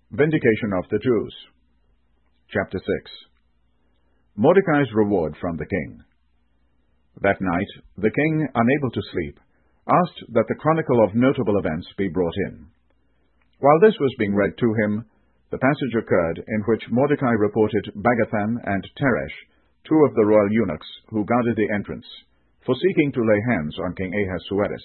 Vindication of the Jews. Chapter 6. Mordecai's reward from the king. That night, the king, unable to sleep, asked that the chronicle of notable events be brought in. While this was being read to him, the passage occurred in which Mordecai reported Bagathan and Teresh, two of the royal eunuchs who guarded the entrance, for seeking to lay hands on King Ahasuerus.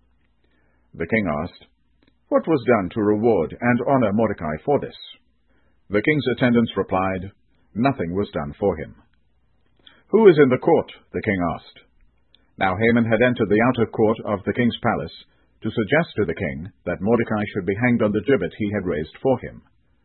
The king asked, "What was done to reward and honor Mordecai for this?" The king's attendants replied, "Nothing was done for him." "Who is in the court?" the king asked. Now Haman had entered the outer court of the king's palace to suggest to the king that Mordecai should be hanged on the gibbet he had raised for him.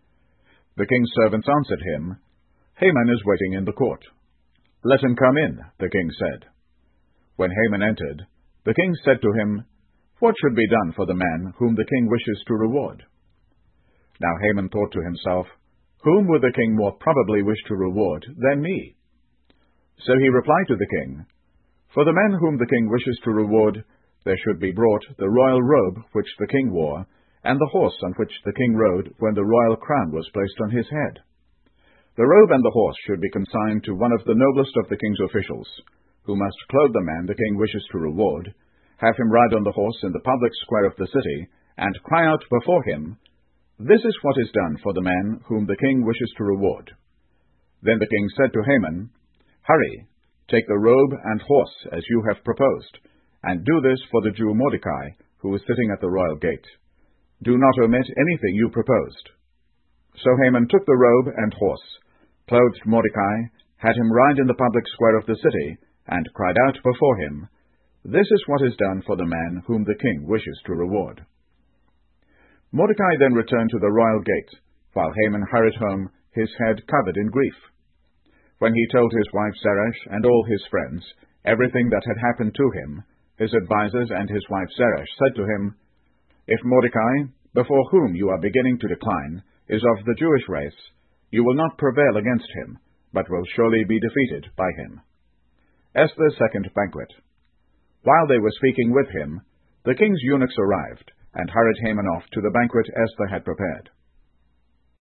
The king's servants answered him, "Haman is waiting in the court." "Let him come in," the king said. When Haman entered, the king said to him, "What should be done for the man whom the king wishes to reward?" Now Haman thought to himself, "Whom would the king more probably wish to reward than me?" So he replied to the king, "For the man whom the king wishes to reward, there should be brought the royal robe which the king wore, and the horse on which the king rode when the royal crown was placed on his head. The robe and the horse should be consigned to one of the noblest of the king's officials, who must clothe the man the king wishes to reward, have him ride on the horse in the public square of the city, and cry out before him, 'This is what is done for the man whom the king wishes to reward.'" Then the king said to Haman, "Hurry, take the robe and horse as you have proposed, and do this for the Jew Mordecai, who is sitting at the royal gate. Do not omit anything you proposed." So Haman took the robe and horse, clothed Mordecai, had him ride in the public square of the city, and cried out before him, "This is what is done for the man whom the king wishes to reward." Mordecai then returned to the royal gate, while Haman hurried home, his head covered in grief. When he told his wife Zeresh and all his friends everything that had happened to him, his advisers and his wife Zeresh said to him, "If Mordecai, before whom you are beginning to decline, is of the Jewish race, you will not prevail against him, but will surely be defeated by him." Esther's second banquet. While they were speaking with him, the king's eunuchs arrived, and hurried Haman off to the banquet Esther had prepared.